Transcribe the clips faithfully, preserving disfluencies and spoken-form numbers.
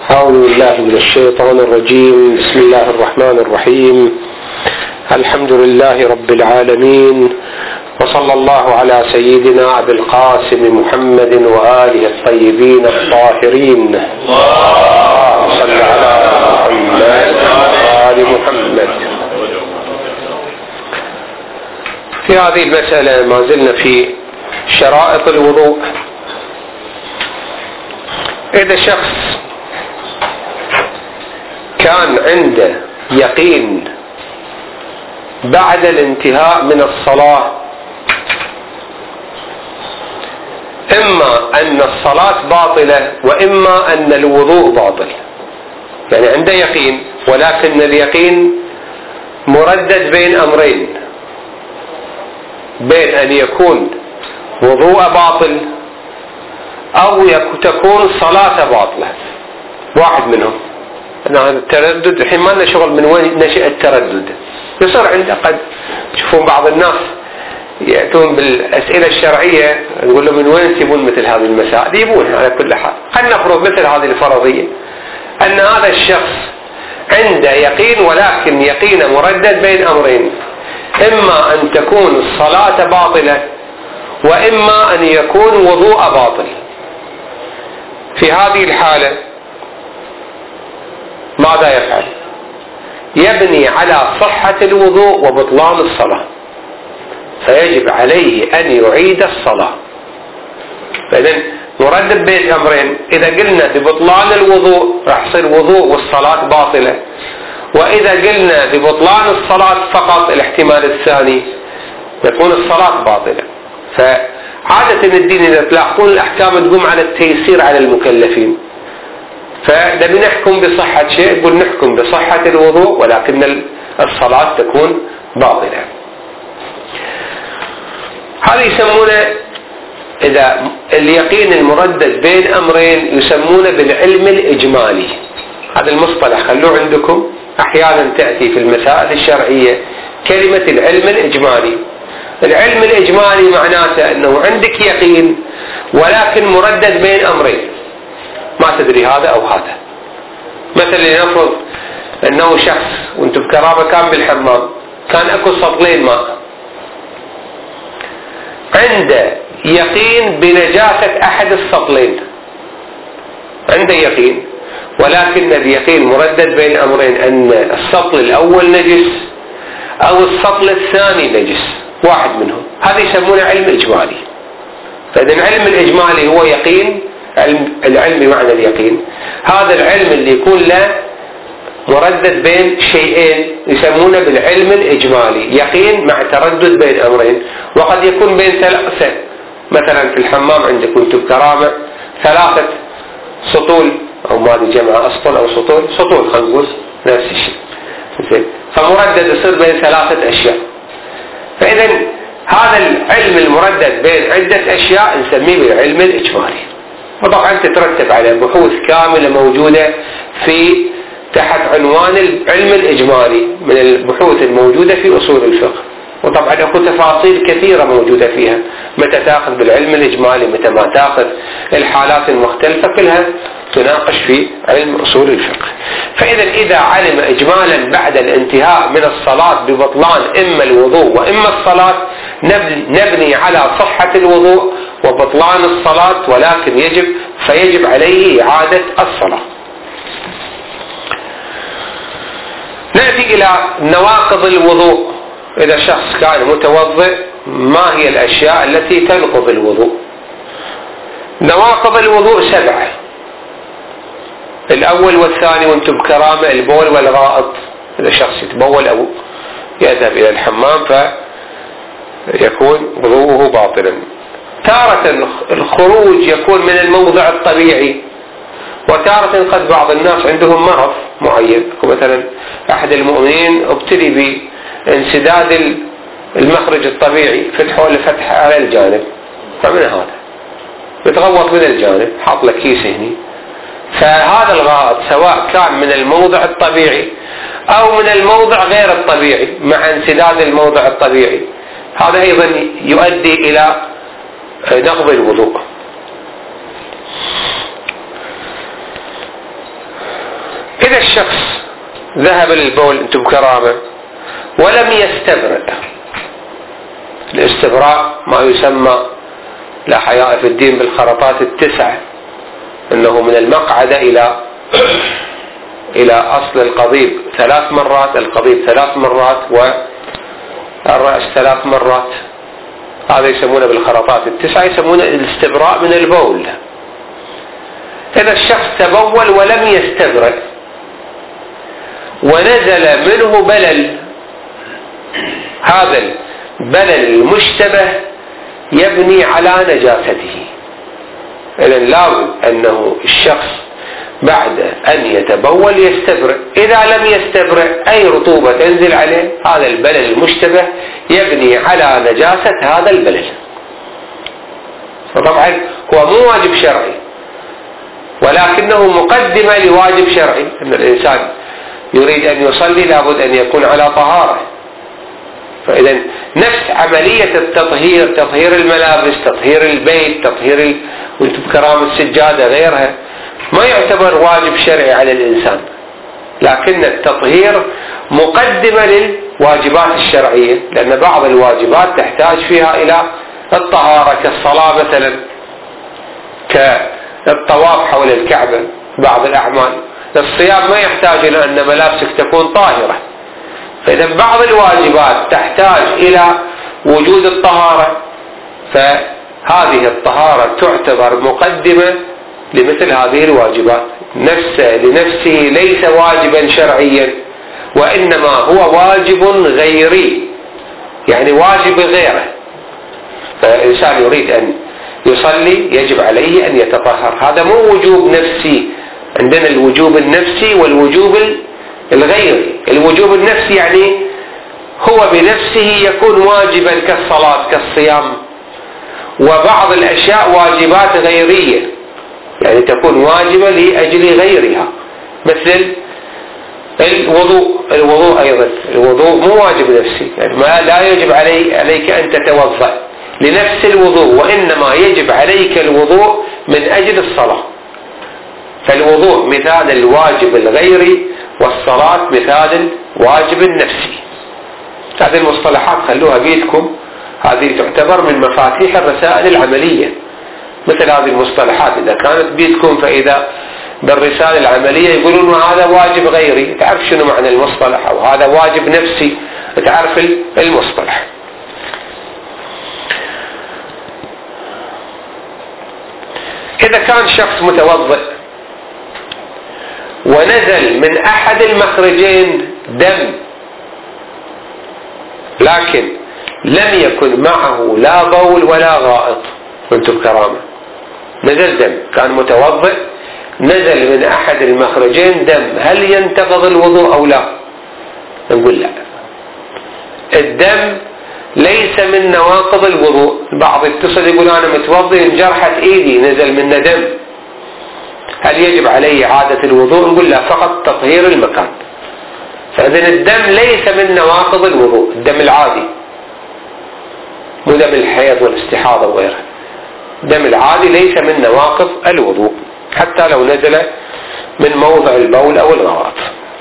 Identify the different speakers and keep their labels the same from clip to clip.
Speaker 1: أعوذ بالله من الشيطان الرجيم. بسم الله الرحمن الرحيم. الحمد لله رب العالمين، وصلى الله على سيدنا أبي القاسم محمد وآله الطيبين الطاهرين. اللهم صل على محمد وآل محمد. في هذه المسألة ما زلنا في شرائط الوضوء. إذا شخص كان عنده يقين بعد الانتهاء من الصلاة إما أن الصلاة باطلة وإما أن الوضوء باطل، يعني عنده يقين ولكن اليقين مردد بين أمرين، بين أن يكون وضوء باطل أو تكون صلاة باطلة، واحد منهم. هذا التردد الحين ما لنا شغل من وين نشأ التردد، يصير عنده. قد تشوفون بعض الناس يأتون بالأسئلة الشرعية نقول لهم من وين تجيبون مثل هذه المسائل؟ يجيبونها على كل حال. خلينا نفرض مثل هذه الفرضية أن هذا الشخص عنده يقين ولكن يقينه مردد بين أمرين، إما أن تكون الصلاة باطلة وإما أن يكون وضوء باطل. في هذه الحالة ماذا يفعل؟ يبني على صحة الوضوء وبطلان الصلاة، فيجب عليه أن يعيد الصلاة. فإذن نردد بين أمرين، إذا قلنا ببطلان الوضوء راح يصير وضوء والصلاة باطلة، وإذا قلنا ببطلان الصلاة فقط الاحتمال الثاني تكون الصلاة باطلة. فعادة الدين إذا تلاحظون الأحكام تقوم على التيسير على المكلفين، فلما نحكم بصحة شيء يقول نحكم بصحة الوضوء ولكن الصلاة تكون باطلة. هذا يسمونه إذا اليقين المردد بين أمرين يسمونه بالعلم الإجمالي. هذا المصطلح خلوه عندكم، أحيانا تأتي في المسائل الشرعية كلمة العلم الإجمالي. العلم الإجمالي معناته أنه عندك يقين ولكن مردد بين أمرين، ما تدري هذا أو هذا. مثلا لنفرض أنه شخص وانتم بكرامة كان بالحمام، كان أكو سطلين ماء، عنده يقين بنجاسة أحد السطلين، عنده يقين ولكن اليقين مردد بين أمرين، أن السطل الأول نجس أو السطل الثاني نجس، واحد منهم. هذا يسمونه علم إجمالي. فإذا العلم الإجمالي هو يقين، العلم بمعنى اليقين. هذا العلم اللي يكون له مردد بين شيئين يسمونه بالعلم الإجمالي، يقين مع تردد بين أمرين. وقد يكون بين ثلاثة، مثلا في الحمام عندك كنتم بكرامة ثلاثة سطول أو ما أدري جمع أسطول أو سطول سطول خلينا نقول نفس الشيء، فمردد يصير بين ثلاثة أشياء. فإذا هذا العلم المردد بين عدة أشياء نسميه بالعلم الإجمالي. وطبعا تترتب على بحوث كاملة موجودة في تحت عنوان العلم الإجمالي من البحوث الموجودة في أصول الفقه. وطبعا أكو تفاصيل كثيرة موجودة فيها، متى تأخذ بالعلم الإجمالي، متى ما تأخذ، الحالات المختلفة كلها تناقش في علم أصول الفقه. فإذا إذا علم إجمالا بعد الانتهاء من الصلاة ببطلان إما الوضوء وإما الصلاة، نبني على صحة الوضوء وبطلان الصلاة، ولكن يجب فيجب عليه إعادة الصلاة. نأتي إلى نواقض الوضوء. إذا شخص كان متوضئ ما هي الأشياء التي تنقض الوضوء؟ نواقض الوضوء سبعة. الأول والثاني وانتم بكرامة البول والغائط. إذا شخص يتبول أو يذهب إلى الحمام فيكون وضوءه باطلا. تارة الخروج يكون من الموضع الطبيعي، وتارة قد بعض الناس عندهم مرض معين، مثلا أحد المؤمنين ابتلي بانسداد المخرج الطبيعي، فتحه لفتح على الجانب، فمن هذا يتغوط من الجانب، حاط له كيس هني. فهذا الغائط سواء كان من الموضع الطبيعي أو من الموضع غير الطبيعي مع انسداد الموضع الطبيعي، هذا أيضا يؤدي إلى نقض الوضوء. الشخص ذهب للبول انتم بكرامة ولم يستبرئ، الاستبراء ما يسمى لا حياء في الدين بالخرطات التسعة، انه من المقعدة الى الى اصل القضيب ثلاث مرات، القضيب ثلاث مرات والرأس ثلاث مرات، هذا يسمونه بالخرطات التسعة، يسمونه الاستبراء من البول. إذا الشخص تبول ولم يستبرئ ونزل منه بلل، هذا البلل المشتبه يبني على نجاسته. إذن لابد أنه الشخص بعد أن يتبول يستبرئ، إذا لم يستبرئ أي رطوبة تنزل عليه هذا البلل المشتبه يبني على نجاسة هذا البلل. فطبعا هو مو واجب شرعي ولكنه مقدمة لواجب شرعي، أن الإنسان يريد أن يصلي لابد أن يكون على طهارة. فإذا نفس عملية التطهير، تطهير الملابس، تطهير البيت، تطهير ال... وانتم بكرام السجادة غيرها، ما يعتبر واجب شرعي على الإنسان، لكن التطهير مقدمة للواجبات الشرعية، لأن بعض الواجبات تحتاج فيها إلى الطهارة كالصلاة مثلا، كالطواف حول الكعبة، بعض الأعمال. الصيام ما يحتاج إلى أن ملابسك تكون طاهرة، فإذا بعض الواجبات تحتاج إلى وجود الطهارة، فهذه الطهارة تعتبر مقدمة لمثل هذه الواجبات. نفسه لنفسه ليس واجبا شرعيا، وإنما هو واجب غيري، يعني واجب غيره. فالإنسان يريد أن يصلي يجب عليه أن يتطهر، هذا مو وجوب نفسي. عندنا الوجوب النفسي والوجوب الغيري. الوجوب النفسي يعني هو بنفسه يكون واجبا كالصلاة كالصيام، وبعض الأشياء واجبات غيرية يعني تكون واجبة لأجل غيرها، مثل الوضوء. الوضوء أيضا الوضوء مو واجب نفسي، يعني ما لا يجب علي عليك أن تتوضأ لنفس الوضوء، وإنما يجب عليك الوضوء من أجل الصلاة. فالوضوء مثال الواجب الغيري، والصلاة مثال الواجب النفسي. هذه المصطلحات خلوها بيدكم، هذه تعتبر من مفاتيح الرسائل العملية. مثل هذه المصطلحات إذا كانت بيدكم، فإذا بالرسالة العملية يقولون هذا واجب غيري، تعرف شنو معنى المصطلح، أو هذا واجب نفسي، تعرف المصطلح. إذا كان شخص متوضئ ونزل من أحد المخرجين دم، لكن لم يكن معه لا بول ولا غائط، وانتم بكرامة نزل دم، كان متوضئ نزل من أحد المخرجين دم، هل ينتقض الوضوء أو لا؟ نقول لا، الدم ليس من نواقض الوضوء. البعض يتصل يقول أنا متوضئ انجرحت إيدي نزل منه دم، هل يجب علي إعادة الوضوء؟ نقول لا، فقط تطهير المكان. فإذن الدم ليس من نواقض الوضوء، الدم العادي، مو دم الحيض والاستحاضة وغيرها، الدم العادي ليس من نواقض الوضوء حتى لو نزل من موضع البول أو الغائط.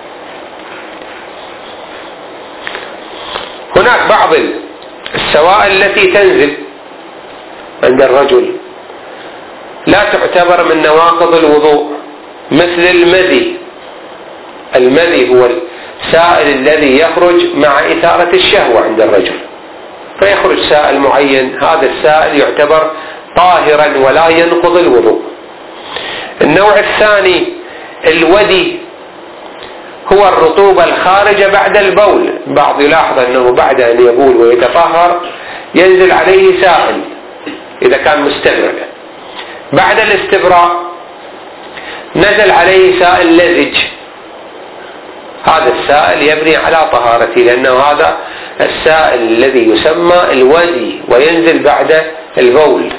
Speaker 1: هناك بعض السوائل التي تنزل عند الرجل لا تعتبر من نواقض الوضوء، مثل المذي. المذي هو السائل الذي يخرج مع إثارة الشهوة عند الرجل، فيخرج سائل معين، هذا السائل يعتبر طاهرا ولا ينقض الوضوء. النوع الثاني الودي، هو الرطوبة الخارجة بعد البول. بعض يلاحظ أنه بعد أن يبول ويتطهر ينزل عليه سائل إذا كان مستبرئ، بعد الاستبراء نزل عليه سائل لزج، هذا السائل يبني على طهارته، لأنه هذا السائل الذي يسمى الودي وينزل بعد البول.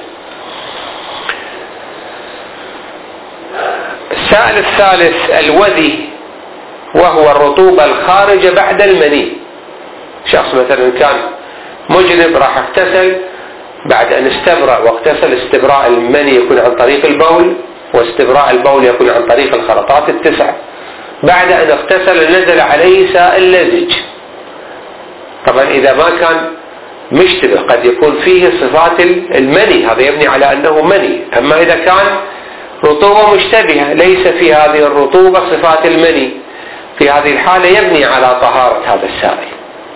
Speaker 1: السائل الثالث الوذي، وهو الرطوبة الخارجة بعد المني. شخص مثلا كان مجنب راح اغتسل، بعد أن استبرأ واغتسل، استبراء المني يكون عن طريق البول، واستبراء البول يكون عن طريق الخرطات التسع، بعد أن اغتسل نزل عليه سائل لزج. طبعا إذا ما كان مشتبه قد يكون فيه صفات المني، هذا يبني على أنه مني. أما إذا كان رطوبة مشتبهة ليس في هذه الرطوبة صفات المني، في هذه الحالة يبني على طهارة هذا السائل.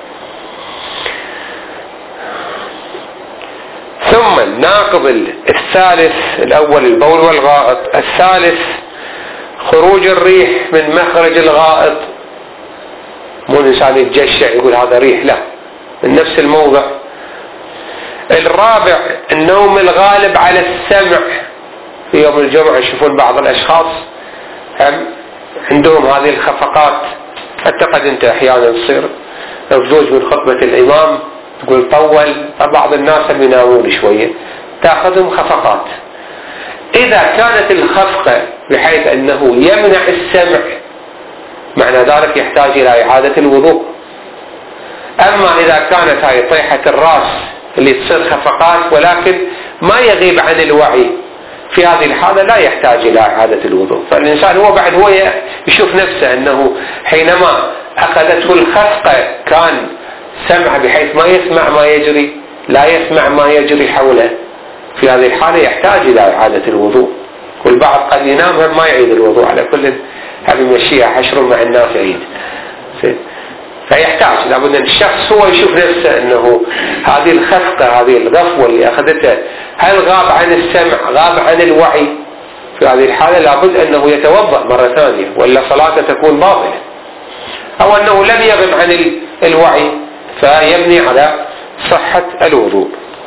Speaker 1: ثم الناقض الثالث، الأول البول والغائط، الثالث خروج الريح من مخرج الغائط. مو الإنسان يتجشع يقول هذا ريح، لا، من نفس الموضع. الرابع النوم الغالب على السمع. في يوم الجمعة يشوفون بعض الأشخاص هم عندهم هذه الخفقات، حتى قد انت أحيانا تصير مفزوج من خطبة الإمام تقول طول، بعض الناس ينامون شوية تأخذهم خفقات. إذا كانت الخفقة بحيث أنه يمنع السمع معنى ذلك يحتاج إلى إعادة الوضوء. أما إذا كانت هاي طيحة الرأس اللي تصير خفقات ولكن ما يغيب عن الوعي، في هذه الحالة لا يحتاج إلى إعادة الوضوء. فالإنسان هو بعد هو يشوف نفسه أنه حينما أخذته الخفقة كان سمع بحيث ما يسمع ما يجري، لا يسمع ما يجري حوله، في هذه الحالة يحتاج إلى إعادة الوضوء. والبعض قد ينام ما يعيد الوضوء، على كل هذه مشيئة حشر مع الناس يعيد. فيحتاج لابد أن الشخص هو يشوف نفسه أنه هذه الخفقة هذه الغفوة اللي أخذته هل غاب عن السمع غاب عن الوعي، في هذه الحالة لابد أنه يتوضأ مرة ثانية ولا صلاته تكون باطلة، أو أنه لم يغب عن الوعي فيبني على صحة الوضوء.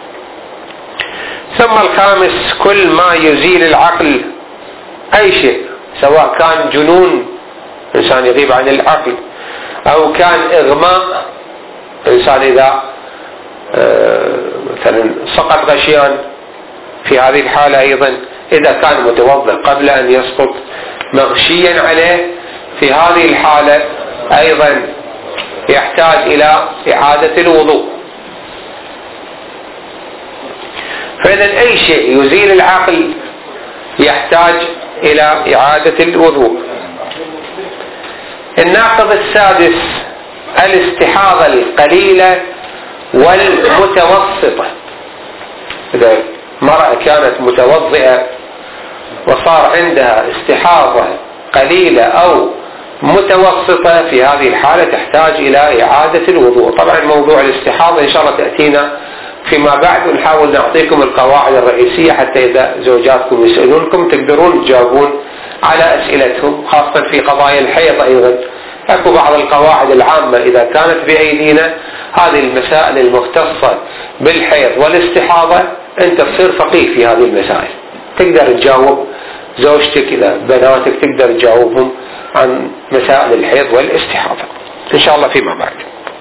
Speaker 1: ثم الخامس كل ما يزيل العقل، أي شيء سواء كان جنون إنسان يغيب عن العقل أو كان إغماء إنسان إذا مثلا سقط غشيان، في هذه الحالة أيضا إذا كان متوضئ قبل أن يسقط مغشيا عليه، في هذه الحالة أيضا يحتاج إلى إعادة الوضوء. فإذا أي شيء يزيل العقل يحتاج إلى إعادة الوضوء. الناقض السادس الاستحاضة القليلة والمتوسطة. إذا امرأة كانت متوضئة وصار عندها استحاضة قليلة أو متوسطة، في هذه الحالة تحتاج إلى إعادة الوضوء. طبعا موضوع الاستحاضة إن شاء الله تأتينا فيما بعد، ونحاول نعطيكم القواعد الرئيسية حتى إذا زوجاتكم يسألونكم تقدرون تجاوبون على أسئلتهم، خاصة في قضايا الحيض. أيضا أكو بعض القواعد العامة إذا كانت بأيدينا، هذه المسائل المختصة بالحيض والاستحاضة أنت تصير فقيه في هذه المسائل، تقدر تجاوب زوجتك إذا بناتك تقدر تجاوبهم عن مسائل الحيض والاستحاضة إن شاء الله فيما بعد.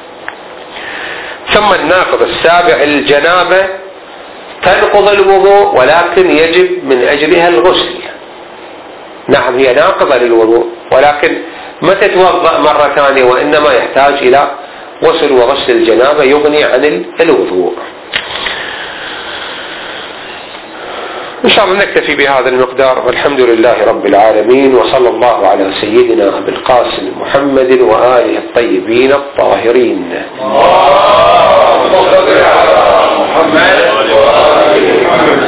Speaker 1: ثم الناقض السابع الجنابة، تنقض الوضوء ولكن يجب من أجلها الغسل. نعم هي ناقضة للوضوء ولكن ما تتوضأ مرة ثانية، وإنما يحتاج إلى غسل، وغسل الجنابة يغني عن الوضوء. إن شاء الله نكتفي بهذا المقدار، والحمد لله رب العالمين، وصلى الله على سيدنا أبي القاسم محمد وآله الطيبين الطاهرين. اللهم صل على محمد وآله محمد.